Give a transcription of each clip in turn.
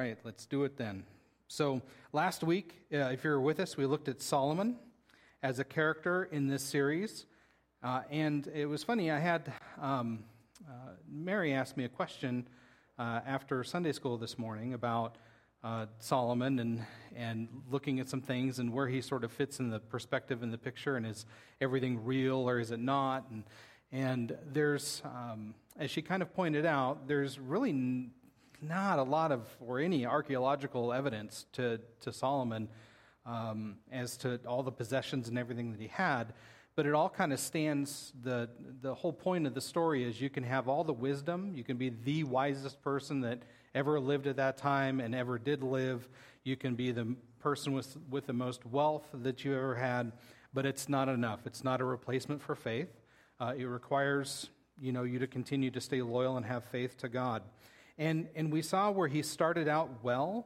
right, let's do it then. So last week, if you were with us, we looked at Solomon as a character in this series. And it was funny, I had Mary asked me a question after Sunday school this morning about Solomon and looking at some things and where he sort of fits in the perspective in the picture, and is everything real or is it not? And there's, as she kind of pointed out, there's really not a lot of, or any archaeological evidence to Solomon as to all the possessions and everything that he had, but it all kind of stands, the whole point of the story is you can have all the wisdom, you can be the wisest person that ever lived at that time and ever did live, you can be the person with the most wealth that you ever had, but it's not enough. It's not a replacement for faith. It requires, you to continue to stay loyal and have faith to God. And we saw where he started out well,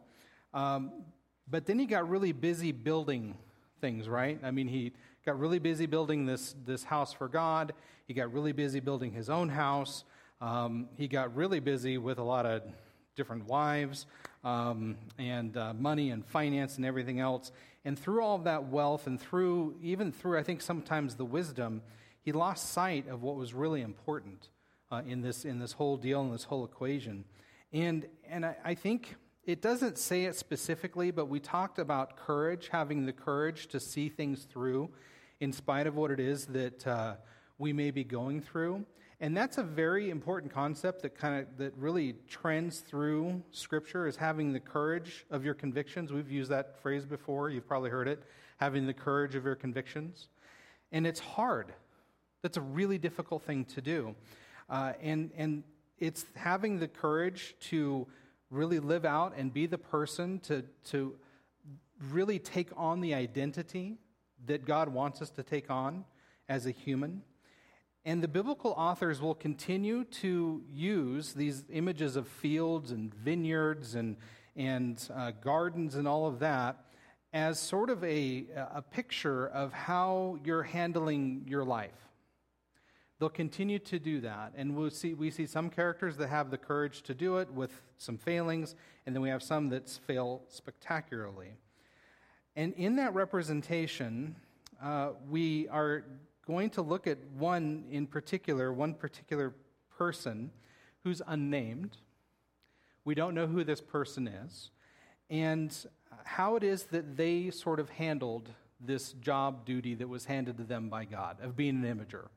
but then he got really busy building things, right? I mean, he got really busy building this house for God. He got really busy building his own house. He got really busy with a lot of different wives and money and finance and everything else. And through all of that wealth and even through, I think, sometimes the wisdom, he lost sight of what was really important in this whole deal, in this whole equation. And I think it doesn't say it specifically, but we talked about courage, having the courage to see things through in spite of what it is that we may be going through. And that's a very important concept that really trends through Scripture, is having the courage of your convictions. We've used that phrase before. You've probably heard it, having the courage of your convictions. And it's hard. That's a really difficult thing to do. And it's having the courage to really live out and be the person to really take on the identity that God wants us to take on as a human. And the biblical authors will continue to use these images of fields and vineyards and gardens and all of that as sort of a picture of how you're handling your life. They'll continue to do that, and we see some characters that have the courage to do it with some failings, and then we have some that fail spectacularly. And in that representation, we are going to look at one particular person who's unnamed. We don't know who this person is, and how it is that they sort of handled this job duty that was handed to them by God of being an imager.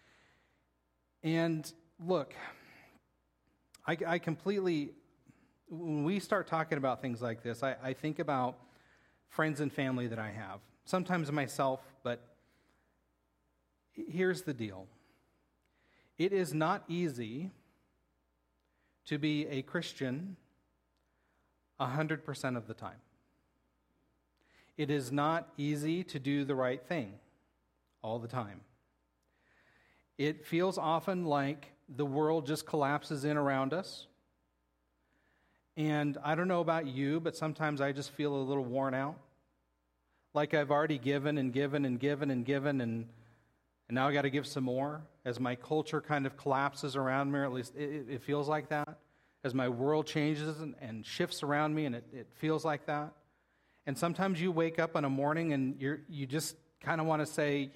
And look, I completely, when we start talking about things like this, I think about friends and family that I have, sometimes myself, but here's the deal. It is not easy to be a Christian 100% of the time. It is not easy to do the right thing all the time. It feels often like the world just collapses in around us. And I don't know about you, but sometimes I just feel a little worn out. Like I've already given and given and given and given, and now I got to give some more as my culture kind of collapses around me, or at least it feels like that. As my world changes and shifts around me, and it feels like that. And sometimes you wake up in a morning and you just kind of want to say,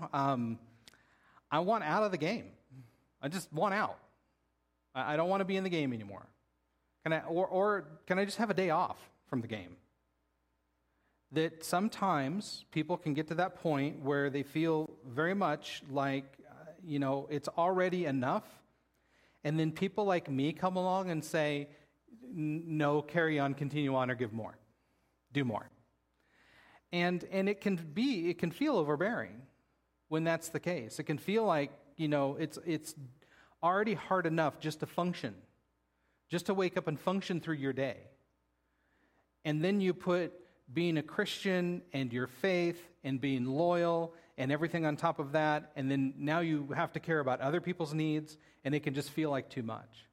I want out of the game. I just want out. I don't want to be in the game anymore. Or can I just have a day off from the game? That sometimes people can get to that point where they feel very much like, it's already enough. And then people like me come along and say, no, carry on, continue on, or give more. Do more. And it can feel overbearing when that's the case. It can feel like, it's already hard enough just to function, just to wake up and function through your day. And then you put being a Christian and your faith and being loyal and everything on top of that, and then now you have to care about other people's needs, and it can just feel like too much.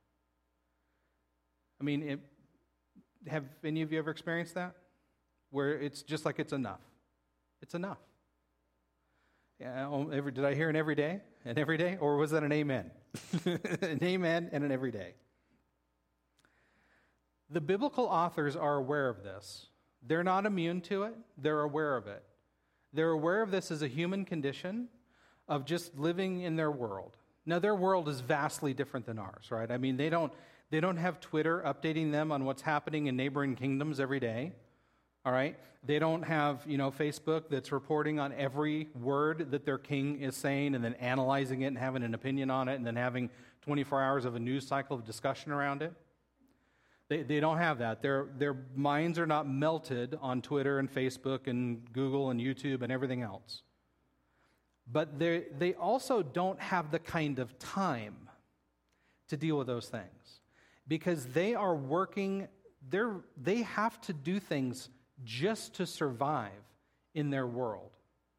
I mean, have any of you ever experienced that? Where it's just like it's enough. It's enough. Yeah, did I hear an every day? An every day? Or was that an amen? An amen and an every day. The biblical authors are aware of this. They're not immune to it. They're aware of it. They're aware of this as a human condition of just living in their world. Now, their world is vastly different than ours, right? I mean, they don't have Twitter updating them on what's happening in neighboring kingdoms every day, all right? They don't have, Facebook that's reporting on every word that their king is saying and then analyzing it and having an opinion on it and then having 24 hours of a news cycle of discussion around it. They don't have that. Their minds are not melted on Twitter and Facebook and Google and YouTube and everything else. But they also don't have the kind of time to deal with those things because they are working, they have to do things just to survive in their world.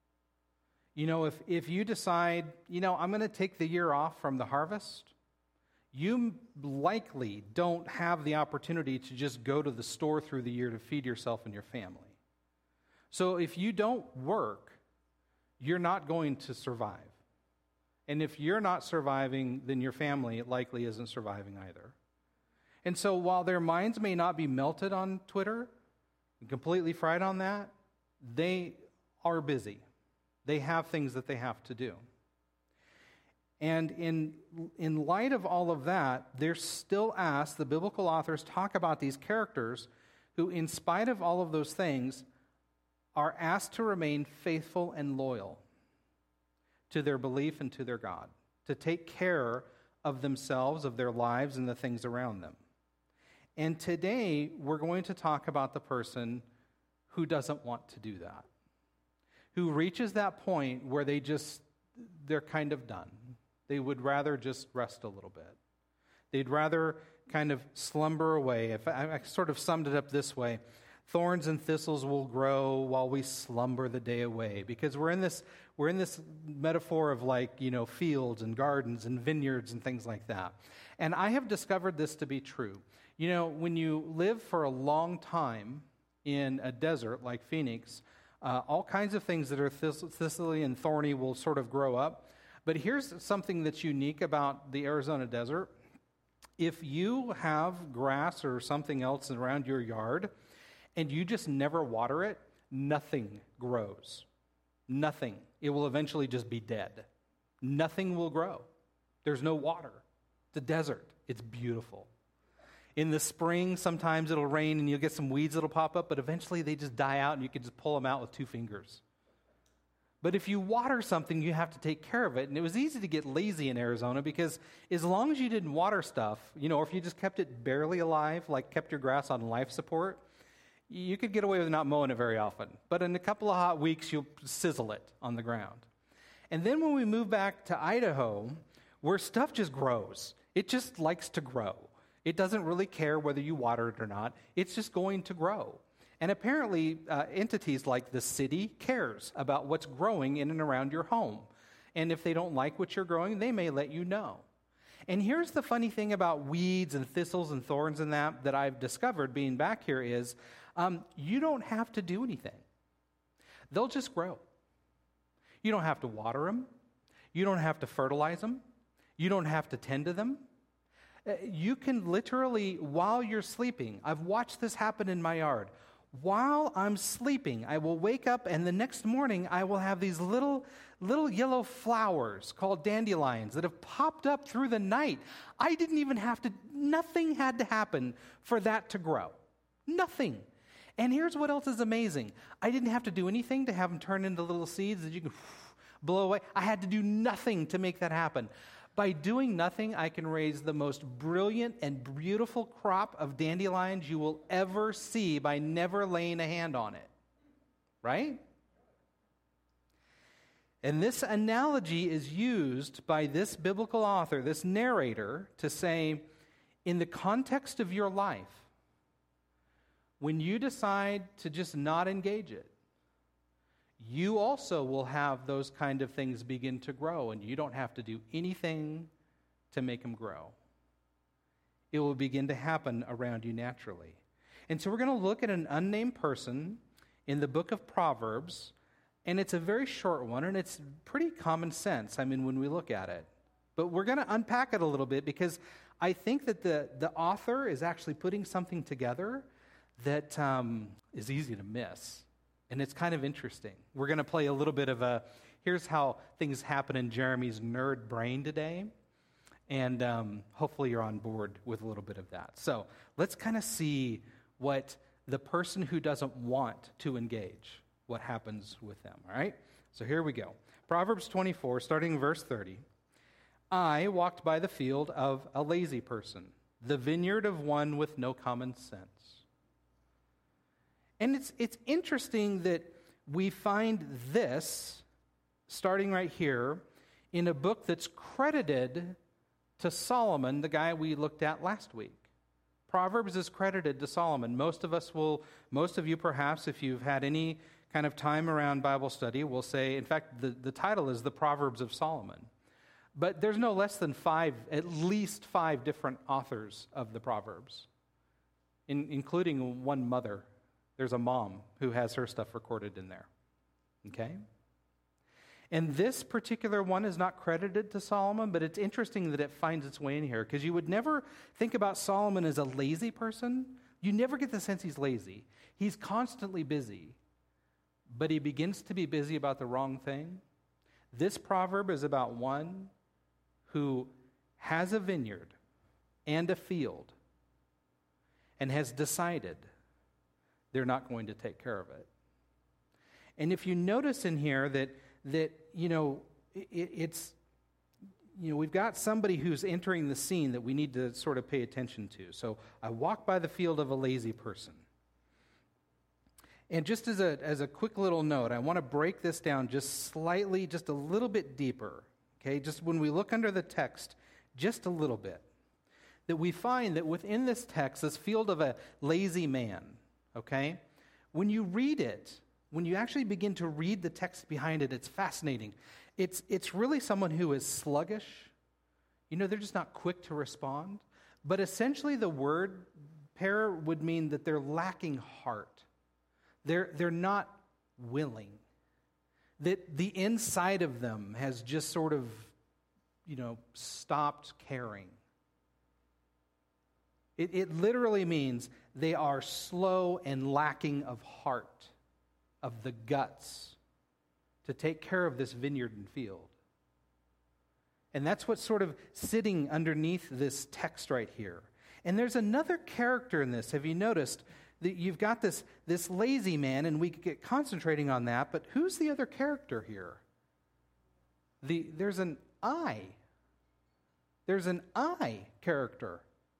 If you decide, I'm going to take the year off from the harvest, you likely don't have the opportunity to just go to the store through the year to feed yourself and your family. So if you don't work, you're not going to survive. And if you're not surviving, then your family likely isn't surviving either. And so while their minds may not be melted on Twitter and completely fried on that, they are busy. They have things that they have to do. And in light of all of that, they're still asked, the biblical authors talk about these characters who, in spite of all of those things, are asked to remain faithful and loyal to their belief and to their God, to take care of themselves, of their lives, and the things around them. And today, we're going to talk about the person who doesn't want to do that, who reaches that point where they're kind of done. They would rather just rest a little bit. They'd rather kind of slumber away. If I sort of summed it up this way, thorns and thistles will grow while we slumber the day away. Because we're in this metaphor of fields and gardens and vineyards and things like that. And I have discovered this to be true. When you live for a long time in a desert like Phoenix, all kinds of things that are thistly and thorny will sort of grow up. But here's something that's unique about the Arizona desert. If you have grass or something else around your yard and you just never water it, nothing grows. Nothing. It will eventually just be dead. Nothing will grow. There's no water. It's a desert. It's beautiful. In the spring, sometimes it'll rain and you'll get some weeds that'll pop up, but eventually they just die out and you can just pull them out with 2 fingers. But if you water something, you have to take care of it. And it was easy to get lazy in Arizona because as long as you didn't water stuff, or if you just kept it barely alive, like kept your grass on life support, you could get away with not mowing it very often. But in a couple of hot weeks, you'll sizzle it on the ground. And then when we move back to Idaho, where stuff just grows, it just likes to grow. It doesn't really care whether you water it or not. It's just going to grow. And apparently, entities like the city cares about what's growing in and around your home. And if they don't like what you're growing, they may let you know. And here's the funny thing about weeds and thistles and thorns and that I've discovered being back here is you don't have to do anything. They'll just grow. You don't have to water them. You don't have to fertilize them. You don't have to tend to them. You can literally, while you're sleeping, I've watched this happen in my yard. While I'm sleeping, I will wake up and the next morning I will have these little yellow flowers called dandelions that have popped up through the night. I didn't even nothing had to happen for that to grow. Nothing. And here's what else is amazing. I didn't have to do anything to have them turn into little seeds that you can blow away. I had to do nothing to make that happen. By doing nothing, I can raise the most brilliant and beautiful crop of dandelions you will ever see by never laying a hand on it. Right? And this analogy is used by this biblical author, this narrator, to say, in the context of your life, when you decide to just not engage it, you also will have those kind of things begin to grow, and you don't have to do anything to make them grow. It will begin to happen around you naturally. And so we're going to look at an unnamed person in the book of Proverbs, and it's a very short one, and it's pretty common sense, when we look at it. But we're going to unpack it a little bit because I think that the author is actually putting something together that is easy to miss. And it's kind of interesting. We're going to play a little bit of here's how things happen in Jeremy's nerd brain today. And hopefully you're on board with a little bit of that. So let's kind of see what the person who doesn't want to engage, what happens with them, all right? So here we go. Proverbs 24, starting in verse 30. I walked by the field of a lazy person, the vineyard of one with no common sense. And it's interesting that we find this, starting right here, in a book that's credited to Solomon, the guy we looked at last week. Proverbs is credited to Solomon. Most of you perhaps, if you've had any kind of time around Bible study, will say, in fact, the title is The Proverbs of Solomon. But there's no less than at least five different authors of the Proverbs, including one mother. There's a mom who has her stuff recorded in there. Okay? And this particular one is not credited to Solomon, but it's interesting that it finds its way in here, because you would never think about Solomon as a lazy person. You never get the sense he's lazy. He's constantly busy, but he begins to be busy about the wrong thing. This proverb is about one who has a vineyard and a field and has decided they're not going to take care of it. And if you notice in here that we've got somebody who's entering the scene that we need to sort of pay attention to. So I walk by the field of a lazy person. And just as a quick little note, I want to break this down just a little bit deeper. Okay, just when we look under the text, just a little bit, that we find that within this text, this field of a lazy man, okay, when you read it, when you actually begin to read the text behind it, it's fascinating. It's really someone who is sluggish. They're just not quick to respond. But essentially the word pair would mean that they're lacking heart. They're not willing. That the inside of them has just sort of, stopped caring. It literally means they are slow and lacking of heart, of the guts, to take care of this vineyard and field. And that's what's sort of sitting underneath this text right here. And there's another character in this. Have you noticed that you've got this lazy man, and we could get concentrating on that, but who's the other character here? There's an I. There's an I character.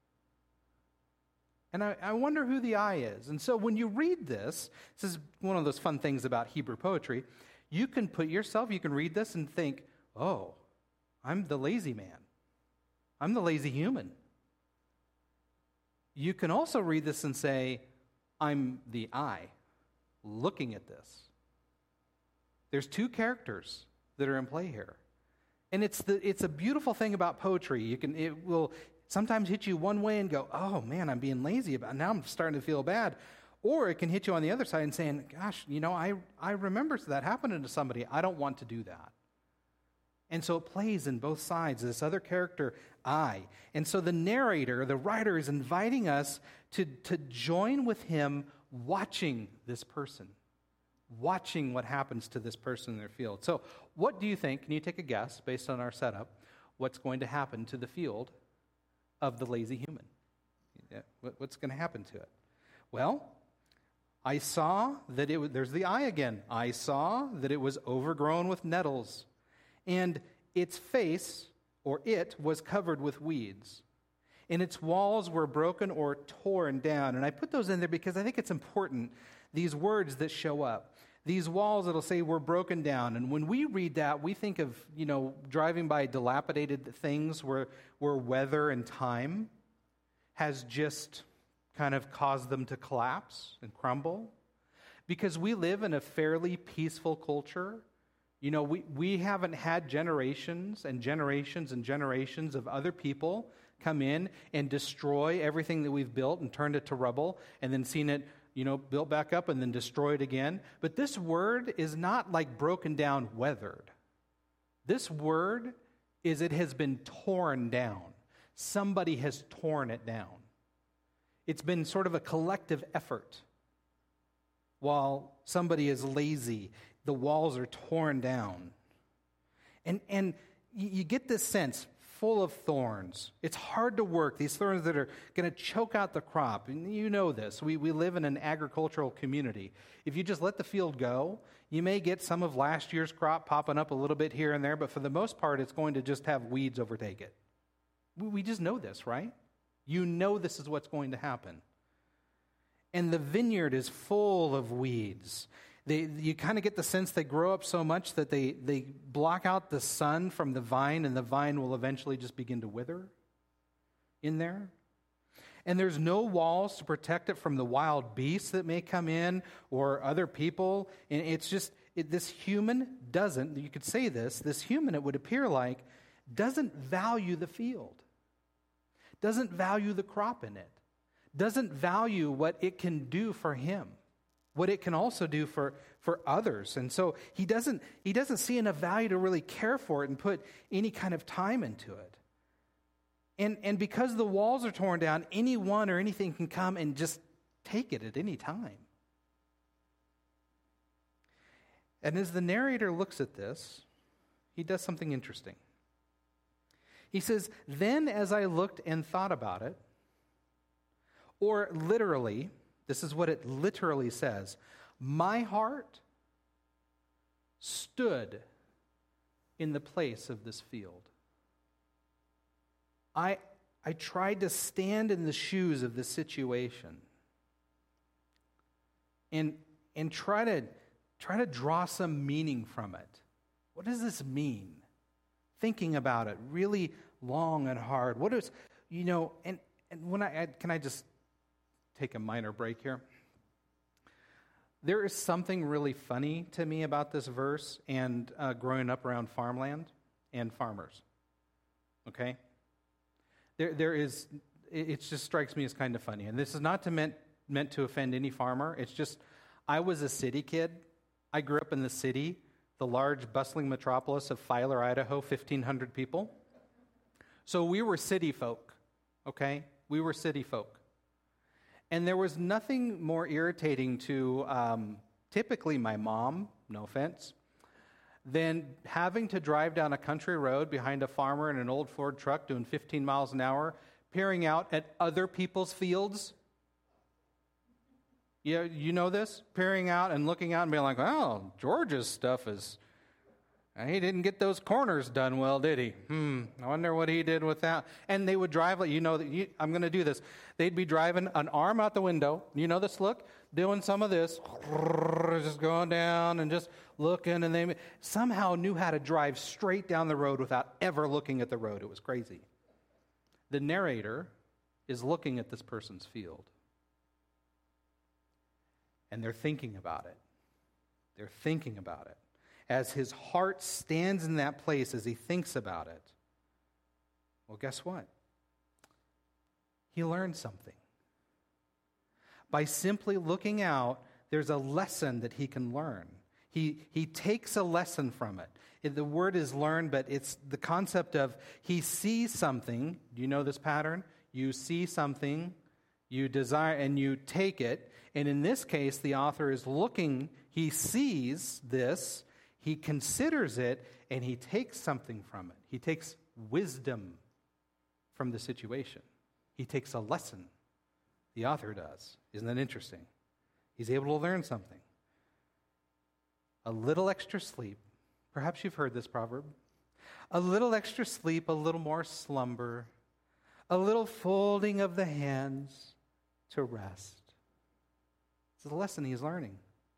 And I wonder who the I is. And so when you read this is one of those fun things about Hebrew poetry. You can read this and think, oh, I'm the lazy man. I'm the lazy human. You can also read this and say, I'm the I, looking at this. There's two characters that are in play here. And it's a beautiful thing about poetry. It will sometimes hit you one way and go, oh man, I'm being lazy about it. Now I'm starting to feel bad. Or it can hit you on the other side and saying, gosh, I remember that happening to somebody. I don't want to do that. And so it plays in both sides, this other character, I. And so the narrator, the writer, is inviting us to join with him watching this person, watching what happens to this person in their field. So what do you think? Can you take a guess based on our setup? What's going to happen to the field of the lazy human? What's going to happen to it? Well, I saw that there's the I again. I saw that it was overgrown with nettles, and its face, or it, was covered with weeds, and its walls were broken or torn down. And I put those in there because I think it's important, these words that show up. These walls, it'll say, were broken down. And when we read that, we think of, driving by dilapidated things where weather and time has just kind of caused them to collapse and crumble. Because we live in a fairly peaceful culture. We haven't had generations and generations and generations of other people come in and destroy everything that we've built and turned it to rubble and then seen it, built back up and then destroyed again. But this word is not like broken down, weathered. This word is it has been torn down. Somebody has torn it down. It's been sort of a collective effort. While somebody is lazy, the walls are torn down. And you get this sense, full of thorns. It's hard to work. These thorns that are going to choke out the crop. And you know this. We live in an agricultural community. If you just let the field go, you may get some of last year's crop popping up a little bit here and there, but for the most part, it's going to just have weeds overtake it. We just know this, right? You know this is what's going to happen. And the vineyard is full of weeds. You kind of get the sense they grow up so much that they block out the sun from the vine, and the vine will eventually just begin to wither in there. And there's no walls to protect it from the wild beasts that may come in or other people. And it's just, this human doesn't, you could say this human, it would appear like, doesn't value the field, doesn't value the crop in it, doesn't value what it can do for him, what it can also do for others. And so he doesn't see enough value to really care for it and put any kind of time into it. And because the walls are torn down, anyone or anything can come and just take it at any time. And as the narrator looks at this, he does something interesting. He says, "Then as I looked and thought about it," or literally, this is what it literally says, "My heart stood in the place of this field." I tried to stand in the shoes of this situation and try to draw some meaning from it. What does this mean? Thinking about it really long and hard. What is, and when can I just take a minor break here? There is something really funny to me about this verse and growing up around farmland and farmers. Okay? There is, it just strikes me as kind of funny. And this is not meant to offend any farmer. It's just, I was a city kid. I grew up in the city, the large bustling metropolis of Filer, Idaho, 1,500 people. So we were city folk, okay? We were city folk. And there was nothing more irritating to typically my mom, no offense, than having to drive down a country road behind a farmer in an old Ford truck doing 15 miles an hour, peering out at other people's fields. Yeah, you know this? Peering out and looking out and being like, "Oh, George's stuff is, he didn't get those corners done well, did he? I wonder what he did with that." And they would drive, I'm going to do this. They'd be driving an arm out the window. You know this look? Doing some of this, just going down and just looking. And they somehow knew how to drive straight down the road without ever looking at the road. It was crazy. The narrator is looking at this person's field. And they're thinking about it. They're thinking about it. As his heart stands in that place as he thinks about it, well, guess what? He learned something. By simply looking out, there's a lesson that he can learn. He takes a lesson from it. The word is learn, but it's the concept of he sees something. Do you know this pattern? You see something, you desire, and you take it. And in this case, the author is looking, he sees this, he considers it, and he takes something from it. He takes wisdom from the situation. He takes a lesson. The author does. Isn't that interesting? He's able to learn something. A little extra sleep. Perhaps you've heard this proverb. A little extra sleep, a little more slumber, a little folding of the hands to rest. It's a lesson he's learning.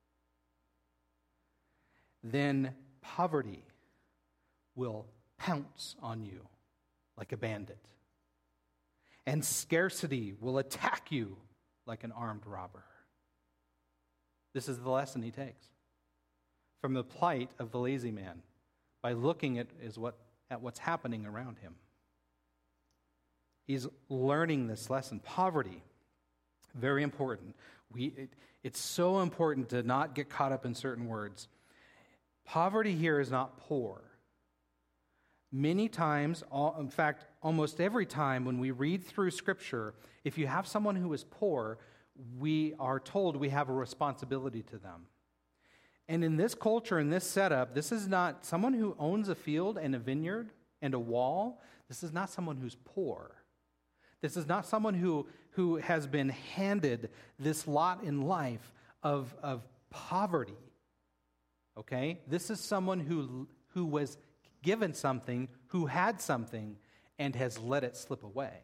Then poverty will pounce on you like a bandit. And scarcity will attack you like an armed robber. This is the lesson he takes from the plight of the lazy man by looking at what's happening around him. He's learning this lesson. Poverty, very important. It's so important to not get caught up in certain words. Poverty here is not poor. Many times, in fact, almost every time when we read through Scripture, if you have someone who is poor, we are told we have a responsibility to them. And in this culture, in this setup, this is not someone who owns a field and a vineyard and a wall. This is not someone who's poor. This is not someone who has been handed this lot in life of poverty. Okay? This is someone who was given something, who had something, and has let it slip away.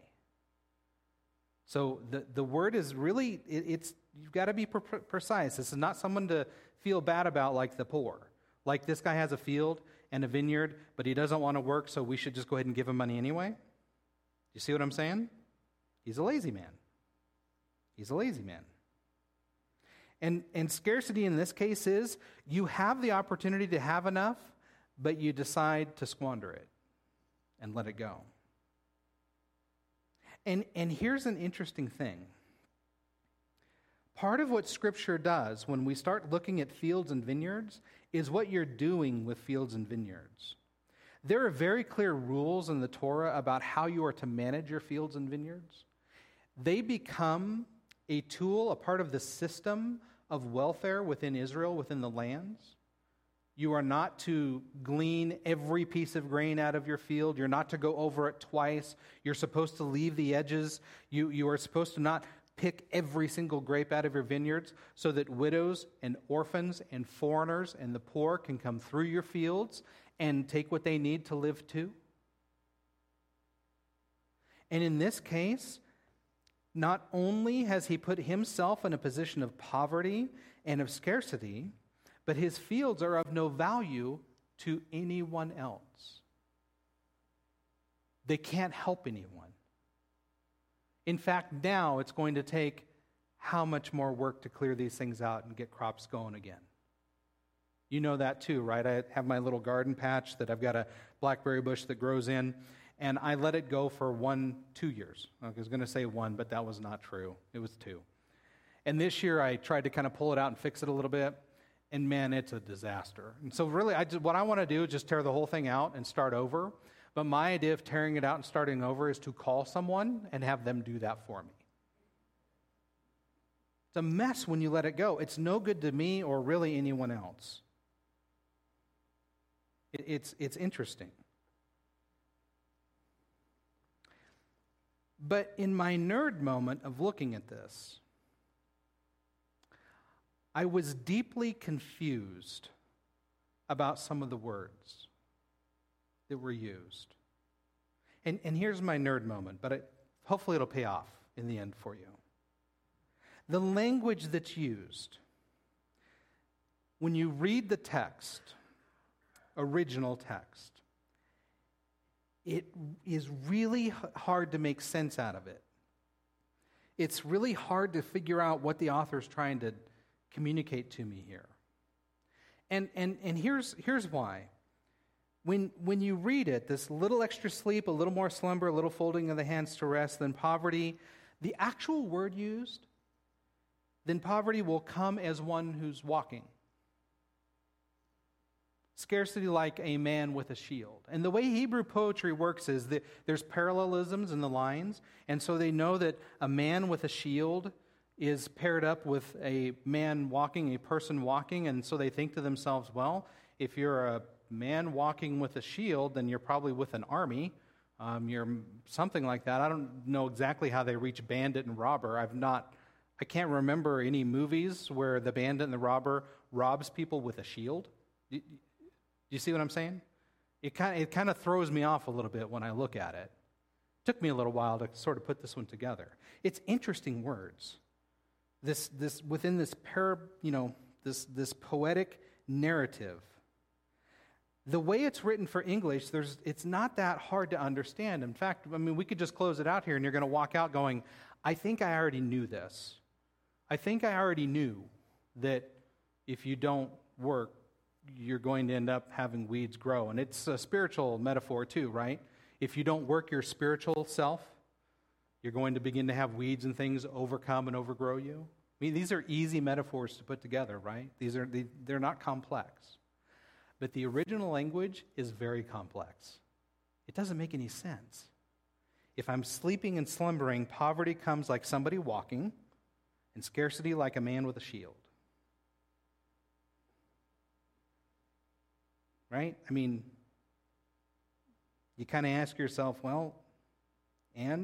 So the word is really, you've got to be precise. This is not someone to feel bad about like the poor. Like this guy has a field and a vineyard, but he doesn't want to work, so we should just go ahead and give him money anyway. You see what I'm saying? He's a lazy man. He's a lazy man. And scarcity in this case is you have the opportunity to have enough, but you decide to squander it and let it go. And here's an interesting thing. Part of what Scripture does when we start looking at fields and vineyards is what you're doing with fields and vineyards. There are very clear rules in the Torah about how you are to manage your fields and vineyards. They become a tool, a part of the system of welfare within Israel, within the lands. You are not to glean every piece of grain out of your field. You're not to go over it twice. You're supposed to leave the edges. You are supposed to not pick every single grape out of your vineyards so that widows and orphans and foreigners and the poor can come through your fields and take what they need to live too. And in this case, not only has he put himself in a position of poverty and of scarcity, but his fields are of no value to anyone else. They can't help anyone. In fact, now it's going to take how much more work to clear these things out and get crops going again. You know that too, right? I have my little garden patch that I've got a blackberry bush that grows in, and I let it go for 2 years. I was going to say 1, but that was not true. It was 2. And this year I tried to kind of pull it out and fix it a little bit, and man, it's a disaster. And so really, what I want to do is just tear the whole thing out and start over. But my idea of tearing it out and starting over is to call someone and have them do that for me. It's a mess when you let it go. It's no good to me or really anyone else. It's interesting. But in my nerd moment of looking at this, I was deeply confused about some of the words that were used. And here's my nerd moment, but hopefully it'll pay off in the end for you. The language that's used, when you read the text, original text, it is really hard to make sense out of it. It's really hard to figure out what the author's trying to communicate to me here. And here's why. When you read it, this little extra sleep, a little more slumber, a little folding of the hands to rest, then poverty, the actual word used, then poverty will come as one who's walking. Scarcity like a man with a shield. And the way Hebrew poetry works is that there's parallelisms in the lines, and so they know that a man with a shield is paired up with a man walking, a person walking, and so they think to themselves, well, if you're a man walking with a shield, then you're probably with an army. You're something like that. I don't know exactly how they reach bandit and robber. I can't remember any movies where the bandit and the robber robs people with a shield. Do you see what I'm saying? It kind of throws me off a little bit when I look at it. It took me a little while to sort of put this one together. It's interesting words. This within this this poetic narrative. The way it's written for English, it's not that hard to understand. In fact, we could just close it out here and you're going to walk out going, I think I already knew this. I think I already knew that if you don't work, you're going to end up having weeds grow. And it's a spiritual metaphor too, right? If you don't work your spiritual self, you're going to begin to have weeds and things overcome and overgrow you. These are easy metaphors to put together, right? They're not complex. But the original language is very complex. It doesn't make any sense. If I'm sleeping and slumbering, poverty comes like somebody walking, and scarcity like a man with a shield. Right? I mean, you kind of ask yourself, well, and?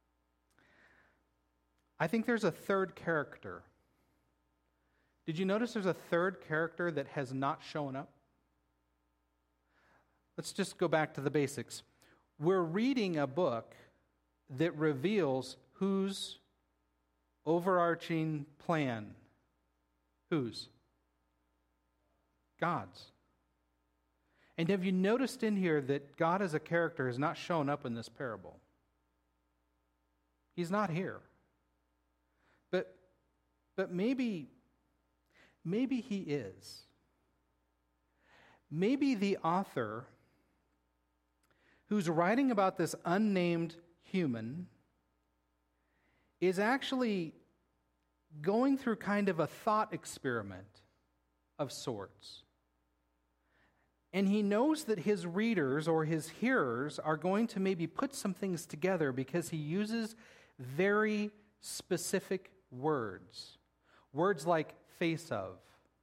I think there's a third character. Did you notice there's a third character that has not shown up? Let's just go back to the basics. We're reading a book that reveals whose overarching plan. Whose? God's. And have you noticed in here that God as a character has not shown up in this parable? He's not here. But maybe he is. Maybe the author who's writing about this unnamed human is actually going through kind of a thought experiment of sorts. And he knows that his readers or his hearers are going to maybe put some things together because he uses very specific words. Words like face of.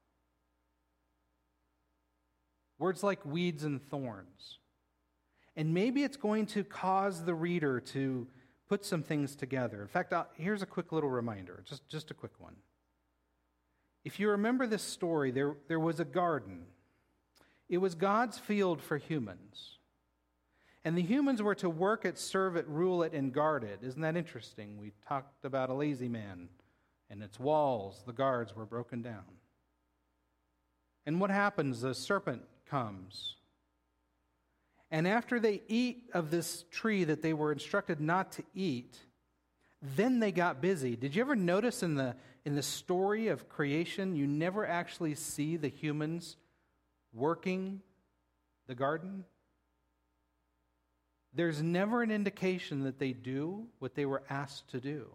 Words like weeds and thorns. And maybe it's going to cause the reader to put some things together. In fact, here's a quick little reminder, just a quick one. If you remember this story, there was a garden. It was God's field for humans. And the humans were to work it, serve it, rule it, and guard it. Isn't that interesting? We talked about a lazy man, and its walls, the guards, were broken down. And what happens? The serpent comes. And after they eat of this tree that they were instructed not to eat, then they got busy. Did you ever notice in the story of creation, you never actually see the humans working the garden? There's never an indication that they do what they were asked to do.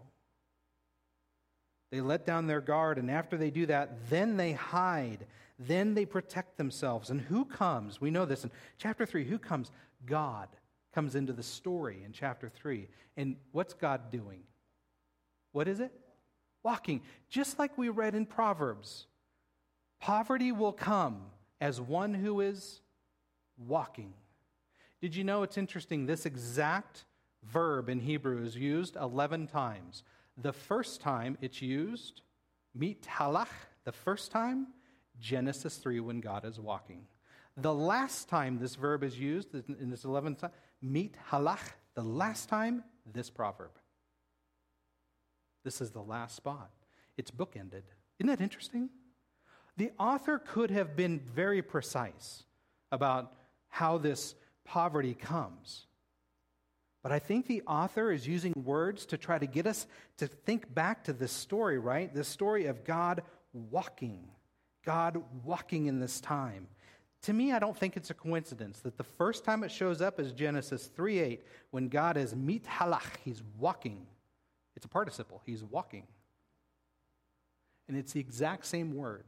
They let down their guard, and after they do that, then they hide. Then they protect themselves. And who comes? We know this in chapter 3. Who comes? God comes into the story in chapter 3. And what's God doing? What is it? Walking. Just like we read in Proverbs. Poverty will come as one who is walking. Did you know it's interesting? This exact verb in Hebrew is used 11 times. The first time it's used, mithalach, the first time, Genesis 3 when God is walking. The last time this verb is used in this 11th time, mithalach, the last time, this proverb. This is the last spot. It's bookended. Isn't that interesting? The author could have been very precise about how this poverty comes. But I think the author is using words to try to get us to think back to this story, right? This story of God walking in this time. To me, I don't think it's a coincidence that the first time it shows up is Genesis 3:8, when God is mithalach, he's walking. It's a participle, he's walking. And it's the exact same word.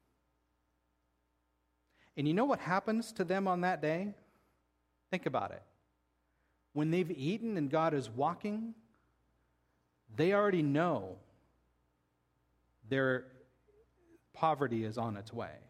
And you know what happens to them on that day? Think about it. When they've eaten and God is walking, they already know their poverty is on its way.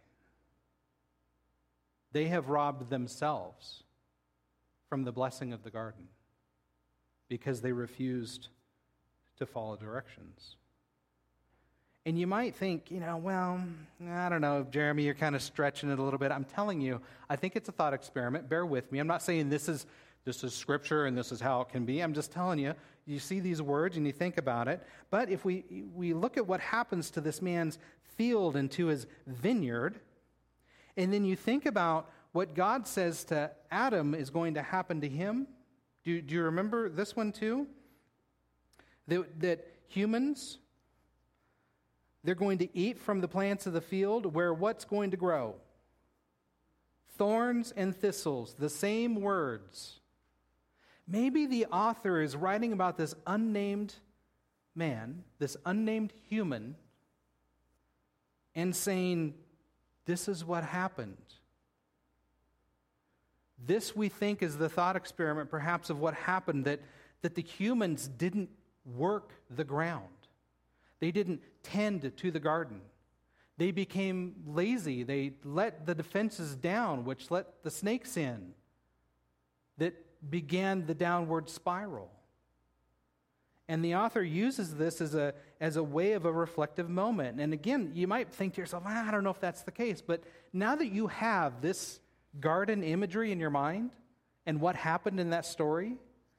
They have robbed themselves from the blessing of the garden because they refused to follow directions. And you might think, well, I don't know, Jeremy, you're kind of stretching it a little bit. I'm telling you, I think it's a thought experiment. Bear with me. I'm not saying this is Scripture and this is how it can be. I'm just telling you, you see these words and you think about it. But if we look at what happens to this man's field and to his vineyard, and then you think about what God says to Adam is going to happen to him. Do you remember this one too? That humans, they're going to eat from the plants of the field where what's going to grow? Thorns and thistles, the same words. Maybe the author is writing about this unnamed man, this unnamed human, and saying, this is what happened. This, we think, is the thought experiment, perhaps, of what happened, that the humans didn't work the ground. They didn't tend to the garden. They became lazy. They let the defenses down, which let the snakes in, that began the downward spiral. And the author uses this as a way of a reflective moment. And again, you might think to yourself, I don't know if that's the case. But now that you have this garden imagery in your mind and what happened in that story,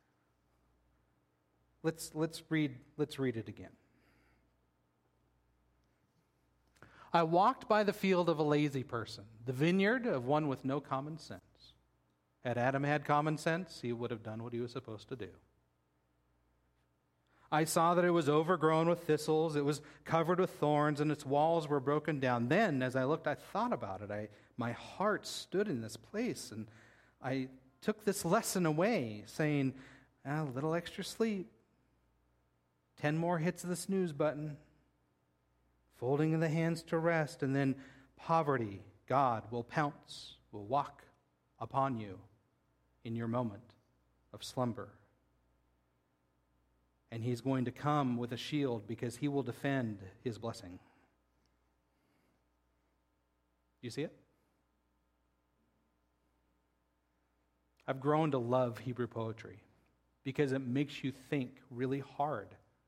let's read it again. I walked by the field of a lazy person, the vineyard of one with no common sense. Had Adam had common sense, he would have done what he was supposed to do. I saw that it was overgrown with thistles, it was covered with thorns, and its walls were broken down. Then, as I looked, I thought about it. My heart stood in this place, and I took this lesson away, saying, a little extra sleep, 10 more hits of the snooze button, folding of the hands to rest, and then poverty, God will pounce, will walk upon you in your moment of slumber. And he's going to come with a shield because he will defend his blessing. You see it? I've grown to love Hebrew poetry because it makes you think really hard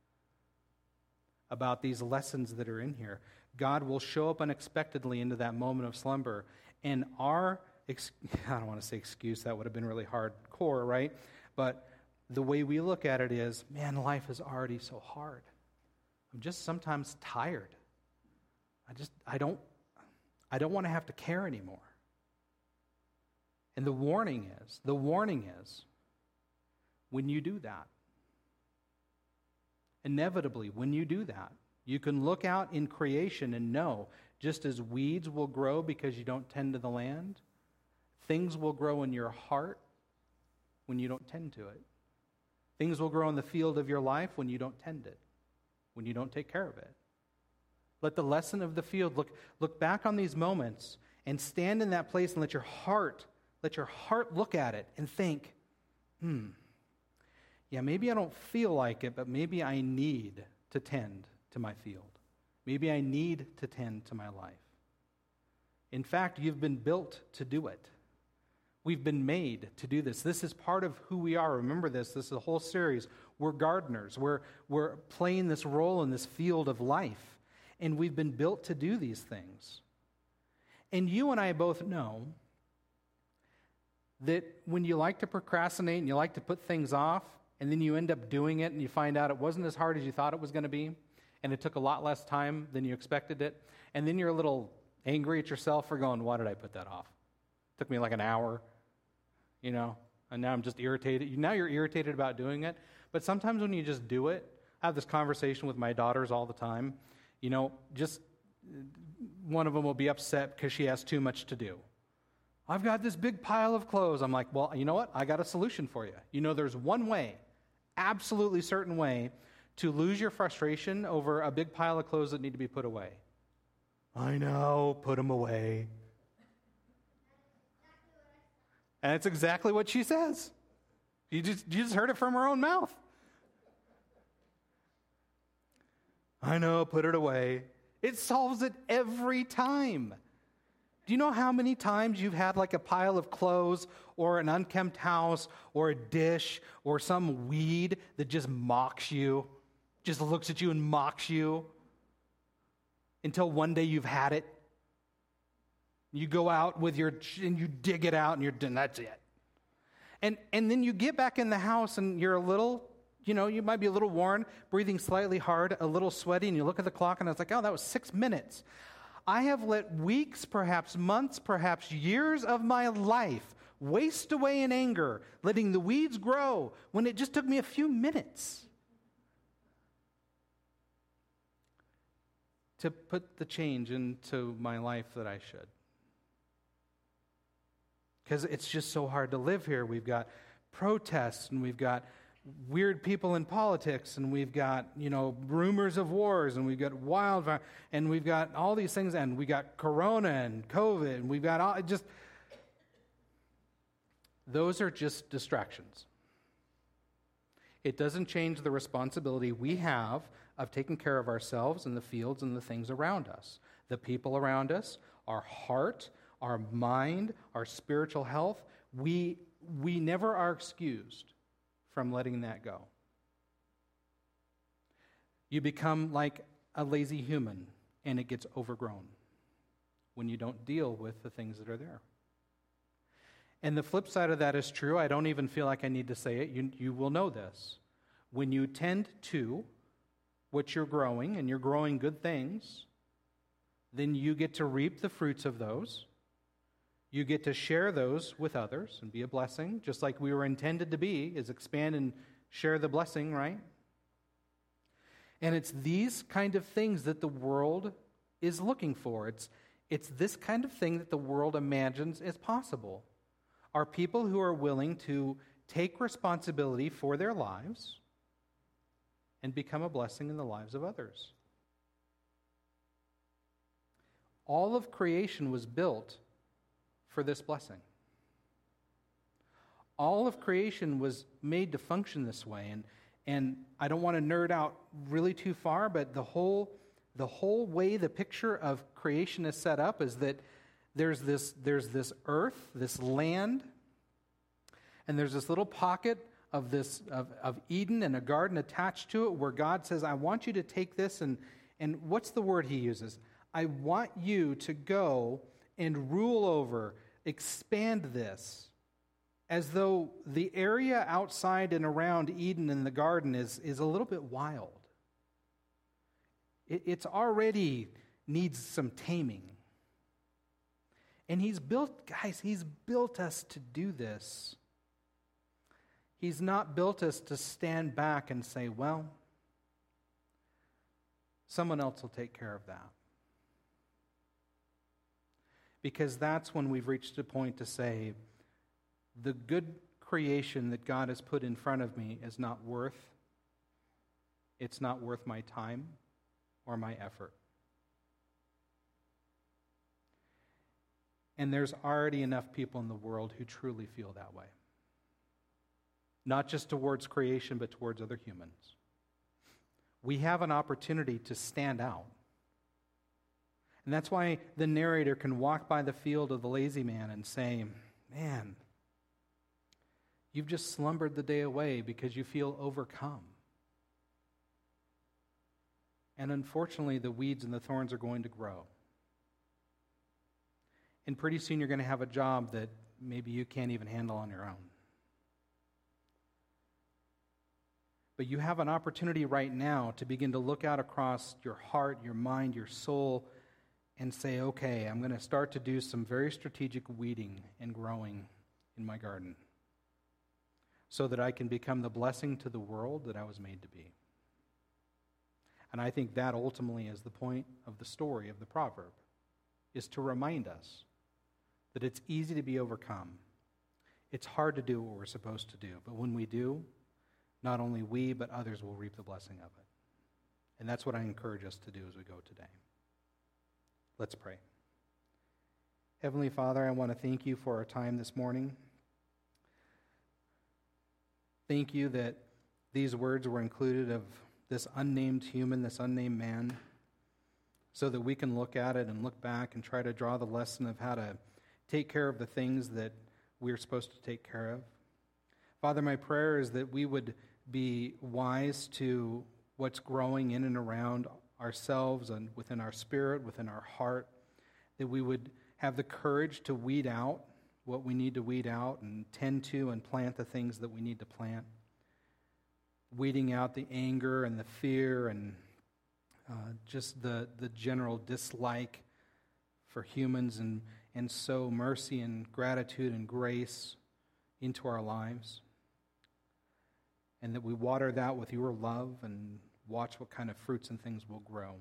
about these lessons that are in here. God will show up unexpectedly into that moment of slumber. And I don't want to say excuse, that would have been really hardcore, right? But the way we look at it is, man, life is already so hard. I'm just sometimes tired. I don't want to have to care anymore. And the warning is, when you do that, inevitably, when you do that, you can look out in creation and know, just as weeds will grow because you don't tend to the land, things will grow in your heart when you don't tend to it. Things will grow in the field of your life when you don't tend it, when you don't take care of it. Let the lesson of the field look back on these moments and stand in that place and let your heart look at it and think, yeah, maybe I don't feel like it, but maybe I need to tend to my field. Maybe I need to tend to my life. In fact, you've been built to do it. We've been made to do this. This is part of who we are. Remember this. This is a whole series. We're gardeners. We're playing this role in this field of life. And we've been built to do these things. And you and I both know that when you like to procrastinate and you like to put things off, and then you end up doing it and you find out it wasn't as hard as you thought it was going to be, and it took a lot less time than you expected it, and then you're a little angry at yourself for going, why did I put that off? It took me like an hour. And now I'm just irritated. Now you're irritated about doing it. But sometimes when you just do it, I have this conversation with my daughters all the time. Just one of them will be upset because she has too much to do. I've got this big pile of clothes. I'm like, well, you know what? I got a solution for you. There's one way, absolutely certain way, to lose your frustration over a big pile of clothes that need to be put away. I know, put them away. And it's exactly what she says. You just heard it from her own mouth. I know, put it away. It solves it every time. Do you know how many times you've had like a pile of clothes or an unkempt house or a dish or some weed that just mocks you, just looks at you and mocks you until one day you've had it? You go out and you dig it out and that's it. And then you get back in the house and you're a little, you might be a little worn, breathing slightly hard, a little sweaty, and you look at the clock and it's like, oh, that was 6 minutes. I have let weeks, perhaps months, perhaps years of my life waste away in anger, letting the weeds grow when it just took me a few minutes to put the change into my life that I should. Because it's just so hard to live here. We've got protests, and we've got weird people in politics, and we've got, rumors of wars, and we've got wildfire, and we've got all these things, and we got Corona and COVID, and we've got those are just distractions. It doesn't change the responsibility we have of taking care of ourselves and the fields and the things around us, the people around us, our heart, our mind, our spiritual health. We never are excused from letting that go. You become like a lazy human, and it gets overgrown when you don't deal with the things that are there. And the flip side of that is true. I don't even feel like I need to say it. You will know this. When you tend to what you're growing, and you're growing good things, then you get to reap the fruits of those. You get to share those with others and be a blessing, just like we were intended to be, is expand and share the blessing, right? And it's these kind of things that the world is looking for. It's this kind of thing that the world imagines is possible. Are people who are willing to take responsibility for their lives and become a blessing in the lives of others. All of creation was built for this blessing. All of creation was made to function this way. And I don't want to nerd out really too far, but the whole way the picture of creation is set up is that there's this earth, this land, and there's this little pocket of Eden and a garden attached to it where God says, I want you to take this and what's the word he uses? I want you to go and rule over, expand this, as though the area outside and around Eden and the garden is a little bit wild. It's already needs some taming. And he's built us to do this. He's not built us to stand back and say, well, someone else will take care of that. Because that's when we've reached a point to say, the good creation that God has put in front of me is not worth my time or my effort. And there's already enough people in the world who truly feel that way. Not just towards creation, but towards other humans. We have an opportunity to stand out. And that's why the narrator can walk by the field of the lazy man and say, man, you've just slumbered the day away because you feel overcome. And unfortunately, the weeds and the thorns are going to grow. And pretty soon you're going to have a job that maybe you can't even handle on your own. But you have an opportunity right now to begin to look out across your heart, your mind, your soul, and say, okay, I'm going to start to do some very strategic weeding and growing in my garden so that I can become the blessing to the world that I was made to be. And I think that ultimately is the point of the story of the proverb, is to remind us that it's easy to be overcome. It's hard to do what we're supposed to do. But when we do, not only we, but others will reap the blessing of it. And that's what I encourage us to do as we go today. Let's pray. Heavenly Father, I want to thank you for our time this morning. Thank you that these words were included of this unnamed human, this unnamed man, so that we can look at it and look back and try to draw the lesson of how to take care of the things that we're supposed to take care of. Father, my prayer is that we would be wise to what's growing in and around ourselves and within our spirit, within our heart, that we would have the courage to weed out what we need to weed out and tend to and plant the things that we need to plant. Weeding out the anger and the fear and just the general dislike for humans and sow mercy and gratitude and grace into our lives. And that we water that with your love and watch what kind of fruits and things will grow.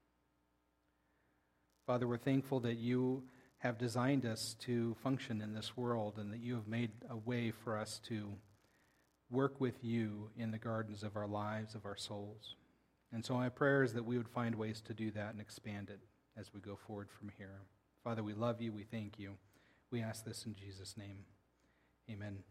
Father, we're thankful that you have designed us to function in this world and that you have made a way for us to work with you in the gardens of our lives, of our souls. And so my prayer is that we would find ways to do that and expand it as we go forward from here. Father, we love you. We thank you. We ask this in Jesus' name. Amen.